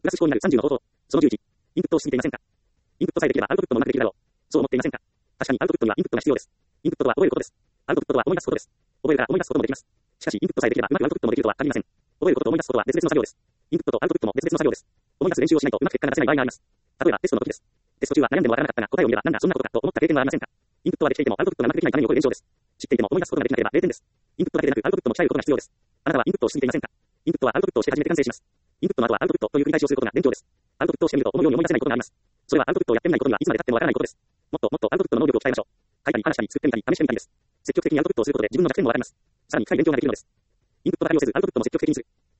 プラス思考になる30の方法。その11。インプットをしすぎていませんか？インプットさえできればアウトプットもうまくできるだろう。そう思っていませんか？確かにアウトプットにはインプットが必要です。インプットとは覚えることです。アウトプットとは思い出すことです。覚えるから思い出すこともできます。しかし、インプットさえできればうまくアウトプットもできるとは限りません。覚えることと思い出すことは別々の作業です。インプットとアウトプットも別々の作業です。思い出す練習をしないとうまく結果が出せない場合があります。例えば、テストの時です。テスト中は悩んでもわからなかったが答えを見ればなんだそんなことかと思った経験はありませんか？インプットはできていてもアウトプットがうまくできないために起こる現象です。知っていても思い出すことができなければ0点です。インプットだけでなくアウトプットも鍛えることが必要です。あなたはインプットをしすぎていませんか？インプットはアウトプットをして初めて完成します。インプットの後はアウトプットという繰り返しをすることが勉強です。アウトプットをしてみると思うように思い出せないことがあります。それはアウトプットをやってみないことにはいつまで経ってもわからないことです。もっともっとアウトプットの能力を鍛えましょう。書いたり話したり作ってみたり試してみたりです。積極的にアウトプットをすることで自分の弱点もわかります。さらに深い勉強ができるのです。インプットだけをせずアウトプットも積極的にする。